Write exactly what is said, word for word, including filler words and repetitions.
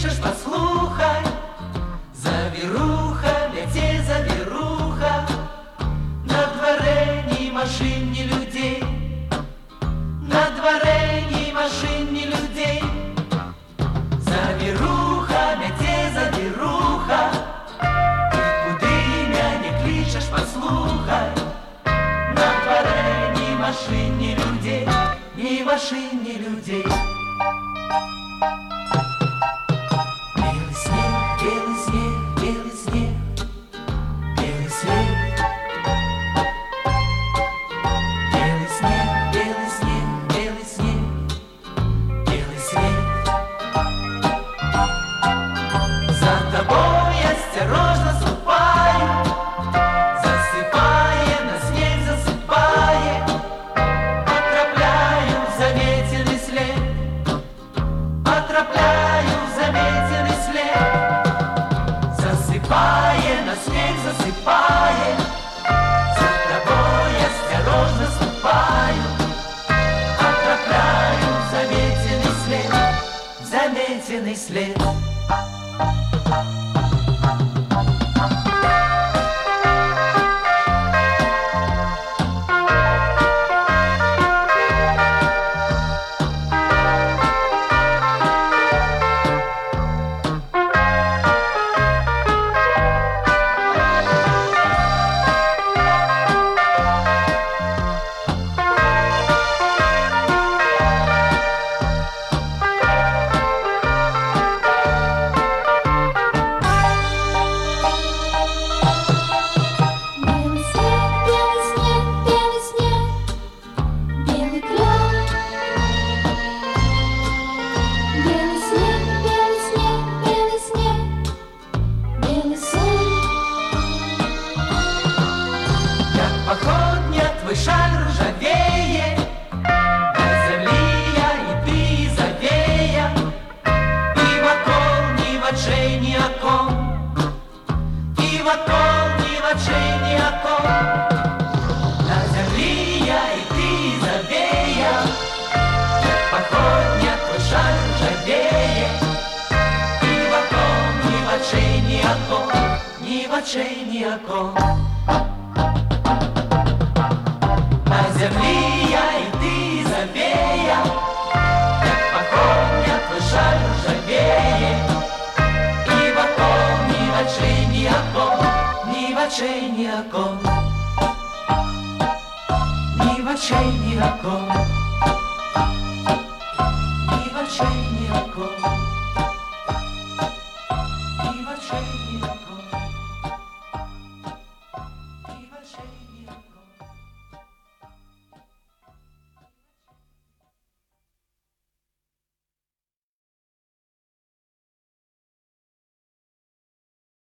кличеш, послухай, завіруха, ляце завіруха, на дворе ні машин, ні людей, на дворе ні машин, ні людей. Завіруха, ляце завіруха, ти куди мене кличеш, послухай, на дворе ні машин, ні людей, ні машин, ні людей. Белый снег, белый снег, белый снег, белый снег. Белый снег, белый снег, белый снег, белый снег. За тобой осторожно ступаю, засыпая, на снег засыпая, отропляю заметенный след, отропляю заметенный след. Засыпая, на снег засыпая, за тобой осторожно ступаю, отропляю заметенный след, заметенный след. Походня твой шаль ржавее, на землі я і ти завея, і вокол ні в очей ні окон, і вокол ні в очей ні окон. На землі я і ти завея, походня твой шаль ржавее, і вокол ні в очей ні окон, ні в очей ні окон. На землі я і ти завея, як походня твой шаль ржавеє, і вокол ні в очей ні окон, ні в очей ні окон, ні в очей ні окон.